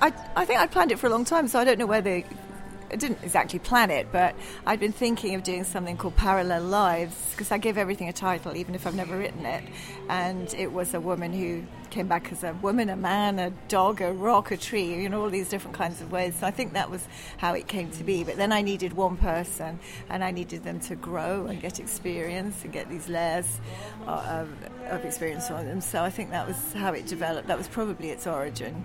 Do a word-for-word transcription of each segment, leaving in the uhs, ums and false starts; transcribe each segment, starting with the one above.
I, I think I'd planned it for a long time, so I don't know whether... I didn't exactly plan it, but I'd been thinking of doing something called Parallel Lives, because I give everything a title, even if I've never written it. And it was a woman who came back as a woman, a man, a dog, a rock, a tree, you know, all these different kinds of ways. So I think that was how it came to be. But then I needed one person, and I needed them to grow and get experience and get these layers of, of experience on them. So I think that was how it developed. That was probably its origin.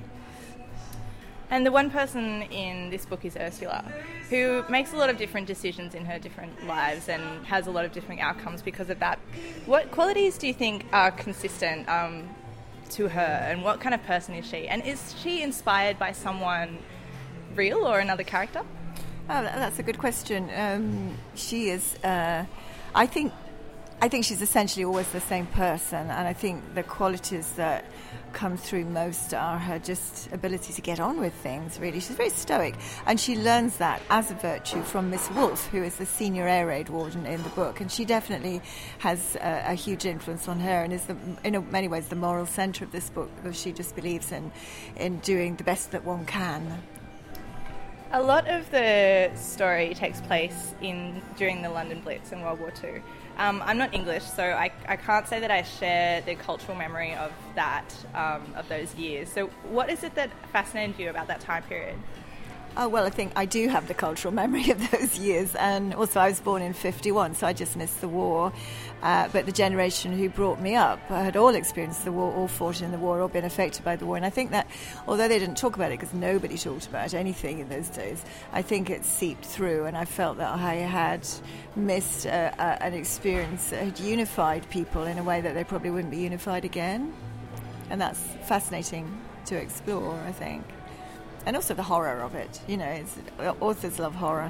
And the one person in this book is Ursula, who makes a lot of different decisions in her different lives and has a lot of different outcomes because of that. What qualities do you think are consistent um, to her, and what kind of person is she? And is she inspired by someone real or another character? Oh, that's a good question. Um, she is, uh, I think, I think she's essentially always the same person, and I think the qualities that come through most are her just ability to get on with things, really. She's very stoic, and she learns that as a virtue from Miss Wolfe, who is the senior air raid warden in the book, and she definitely has a, a huge influence on her and is the, in many ways the moral centre of this book, because she just believes in, in doing the best that one can. A lot of the story takes place in during the London Blitz in World War Two. Um, I'm not English, so I, I can't say that I share the cultural memory of that, um, of those years. So what is it that fascinated you about that time period? Oh, well, I think I do have the cultural memory of those years, and also I was born in fifty-one, so I just missed the war. Uh, but the generation who brought me up had all experienced the war, all fought in the war, or been affected by the war. And I think that, although they didn't talk about it because nobody talked about anything in those days, I think it seeped through, and I felt that I had missed uh, uh, an experience that had unified people in a way that they probably wouldn't be unified again. And that's fascinating to explore, I think. And also the horror of it. You know, it's, authors love horror.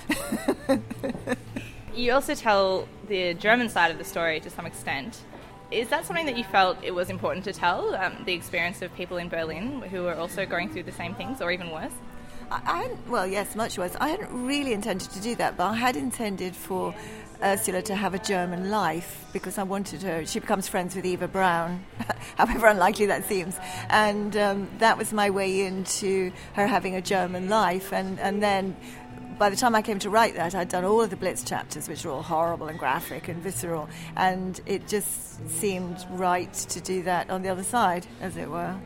You also tell the German side of the story to some extent. Is that something that you felt it was important to tell, um, the experience of people in Berlin who are also going through the same things, or even worse? I, I hadn't, well, yes, much worse. I hadn't really intended to do that, but I had intended for Ursula to have a German life, because I wanted her. She becomes friends with Eva Braun, however unlikely that seems, and um, that was my way into her having a German life. And, and then by the time I came to write that, I'd done all of the Blitz chapters, which were all horrible and graphic and visceral, and it just seemed right to do that on the other side, as it were.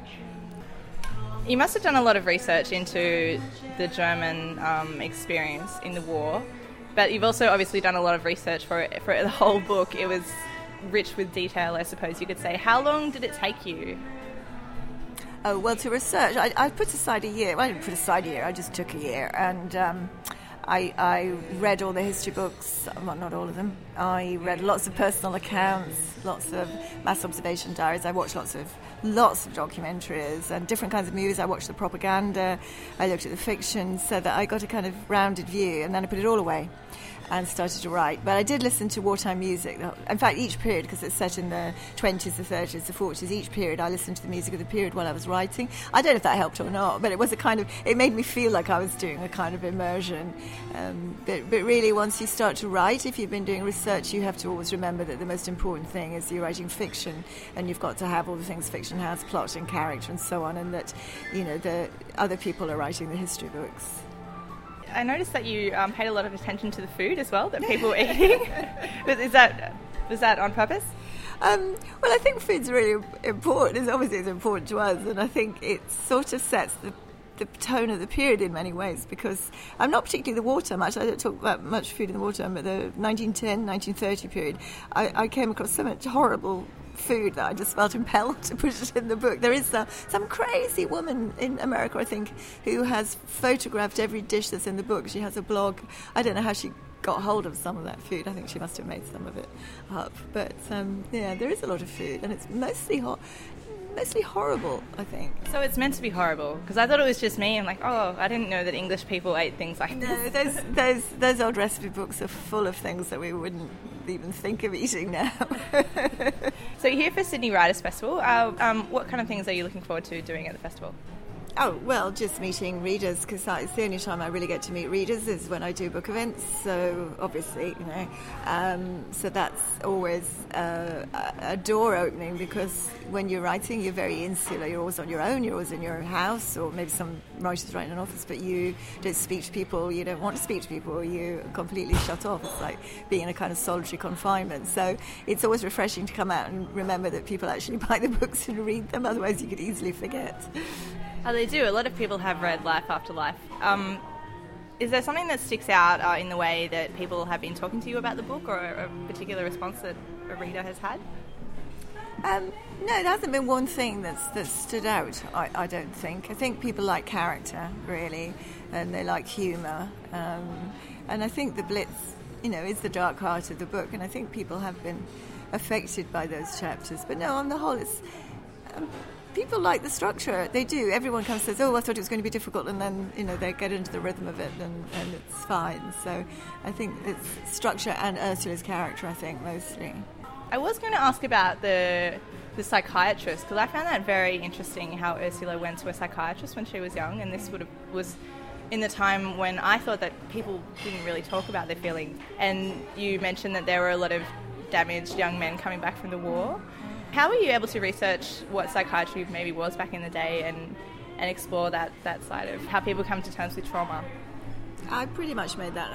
You must have done a lot of research into the German um, experience in the war. But you've also obviously done a lot of research for it, for the whole book. It was rich with detail, I suppose you could say. How long did it take you? Oh, well, to research, I, I put aside a year. Well, I didn't put aside a year, I just took a year. And um, I, I read all the history books, well, not all of them. I read lots of personal accounts, lots of mass observation diaries. I watched lots of lots of documentaries and different kinds of movies. I watched the propaganda, I looked at the fiction, so that I got a kind of rounded view, and then I put it all away and started to write. But I did listen to wartime music. In fact, each period, because it's set in the twenties, the thirties, the forties, each period I listened to the music of the period while I was writing. I don't know if that helped or not, but it was a kind of, it made me feel like I was doing a kind of immersion. Um, but, but really, once you start to write, if you've been doing research, you have to always remember that the most important thing is you're writing fiction, and you've got to have all the things fiction has, plot and character and so on, and that, you know, the other people are writing the history books. I noticed that you um, paid a lot of attention to the food as well that people were eating. Is that was that on purpose? Um, well, I think food's really important. It's obviously it's important to us, and I think it sort of sets the the tone of the period in many ways, because I'm not particularly the wartime much. I don't talk about much food in the wartime, but the nineteen ten, nineteen thirty period, I, I came across so much horrible food that I just felt impelled to put it in the book. There is uh, some crazy woman in America, I think, who has photographed every dish that's in the book. She has a blog. I don't know how she got hold of some of that food. I think she must have made some of it up. But um, yeah, there is a lot of food, and it's mostly hot. Mostly horrible, I think. So it's meant to be horrible, because I thought it was just me. I'm like, oh, I didn't know that English people ate things like this. No, those those those old recipe books are full of things that we wouldn't even think of eating now. So you're here for Sydney Writers' Festival. Uh, um, what kind of things are you looking forward to doing at the festival? Oh, well, just meeting readers, because it's the only time I really get to meet readers is when I do book events. So, obviously, you know, um, so that's always uh, a door opening, because when you're writing, you're very insular. You're always on your own. You're always in your house, or maybe some writers write in an office, but you don't speak to people. You don't want to speak to people. You're completely shut off. It's like being in a kind of solitary confinement. So it's always refreshing to come out and remember that people actually buy the books and read them. Otherwise, you could easily forget. Oh, they do. A lot of people have read Life After Life. Um, is there something that sticks out uh, in the way that people have been talking to you about the book, or a, a particular response that a reader has had? Um, no, there hasn't been one thing that's that stood out, I, I don't think. I think people like character, really, and they like humour. Um, and I think the Blitz, you know, is the dark heart of the book, and I think people have been affected by those chapters. But no, on the whole, it's... Um, people like the structure. They do. Everyone comes and says, oh, I thought it was going to be difficult, and then, you know, they get into the rhythm of it, and, and it's fine. So I think it's structure and Ursula's character, I think, mostly. I was going to ask about the the psychiatrist, because I found that very interesting, how Ursula went to a psychiatrist when she was young, and this would have, was in the time when I thought that people didn't really talk about their feelings. And you mentioned that there were a lot of damaged young men coming back from the war. How were you able to research what psychiatry maybe was back in the day, and, and explore that, that side of how people come to terms with trauma? I pretty much made that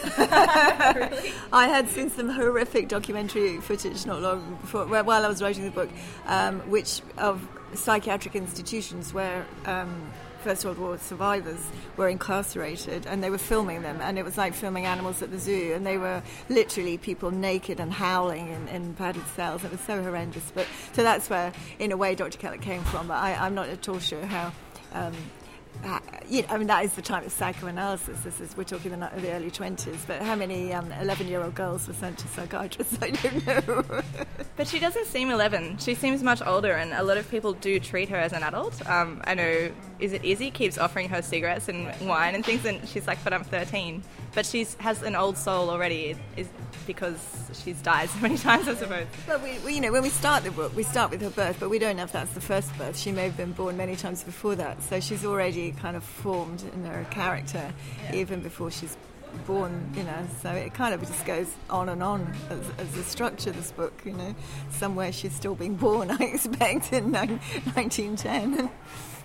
up. Really? I had seen some horrific documentary footage not long before, while I was writing the book, um, which of psychiatric institutions where um, First World War survivors were incarcerated, and they were filming them, and it was like filming animals at the zoo, and they were literally people naked and howling in, in padded cells. It was so horrendous. But so that's where, in a way, Doctor Kellett came from. But I, I'm not at all sure how. Um, Uh, you know, I mean, that is the time of psychoanalysis. This is, we're talking the, the early twenties. But how many um, eleven-year-old girls were sent to psychiatrists? I don't know. But she doesn't seem eleven. She seems much older, and a lot of people do treat her as an adult. Um, I know, is it Izzy keeps offering her cigarettes and wine and things, and she's like, but I'm thirteen. But she has an old soul already, is because she's died so many times, I suppose. Well, we, we, you know, when we start the book, we start with her birth, but we don't know if that's the first birth. She may have been born many times before that, so she's already kind of formed in her character, yeah, even before she's born, you know. So it kind of just goes on and on as, as a structure, this book, you know. Somewhere she's still being born, I expect, in nineteen ten.